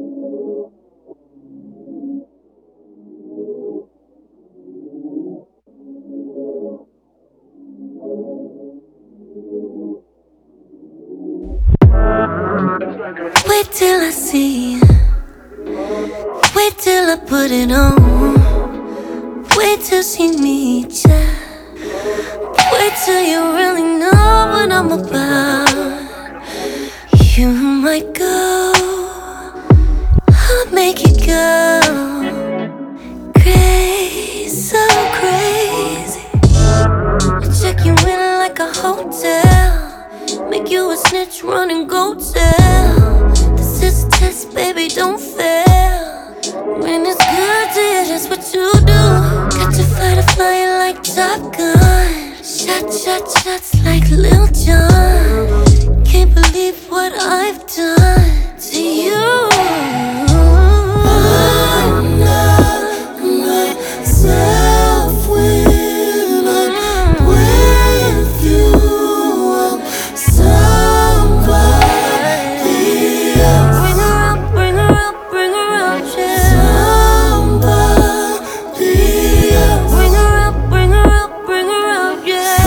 Wait till I see you. Wait till I put it on. Wait till she meets ya. Wait till you really know what I'm about. You might go, I'll make it go crazy, so crazy. Check you in like a hotel, make you a snitch, run and go tell. This is a test, baby, don't fail. When it's good to you, that's what you do. Got your fighter flying like Top Gun. Shots like Lil Jon. Can't believe what I've done to you. I'm not myself when I'm with you. I'm somebody else. Bring her up, bring her up, bring her up, yeah. Somebody else. Bring her up, bring her up, bring her up, yeah.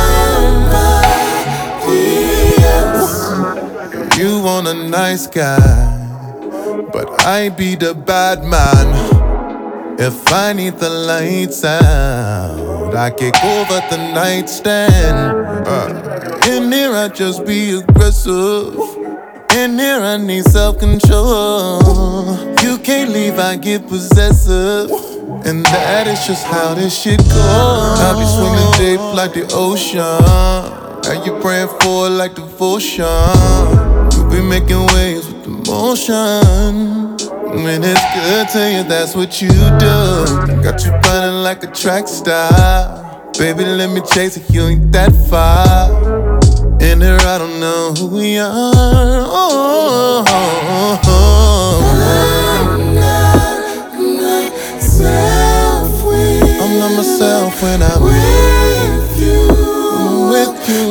Somebody else. You want a nice guy, but I be the bad man. If I need the lights out, I kick over the nightstand. In here I just be aggressive. In here I need self-control. You can't leave, I get possessive. And that is just how this shit goes. I be swimming deep like the ocean. Now you praying for it like devotion. You be making waves with emotion. When it's good to you, that's what you do. Got you running like a track star. Baby, let me chase it, you ain't that far. In here, I don't know who we are. Oh, oh, oh, I'm not myself when I'm not myself when I'm with you. with you.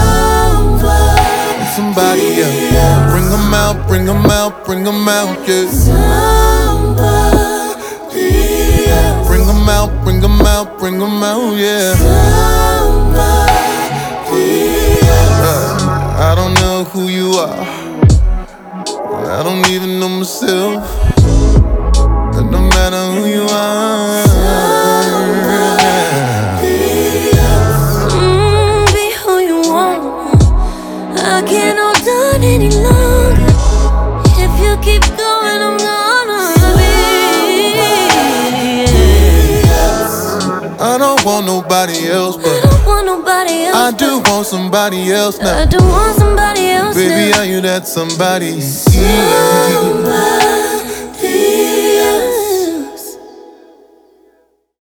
Somebody Somebody else. Bring 'em out, bring 'em out, bring 'em out, yeah. Somebody else. Bring 'em out, bring 'em out, bring 'em out, yeah. Somebody else. I don't know who you are. I don't even know myself. But no matter who you are, Be who you want. I can't hold on any longer. If you keep going, I'm gonna be. I don't want nobody else, I but don't want nobody else. I do want somebody else now. I do want somebody else Baby, now. are you that somebody? Somebody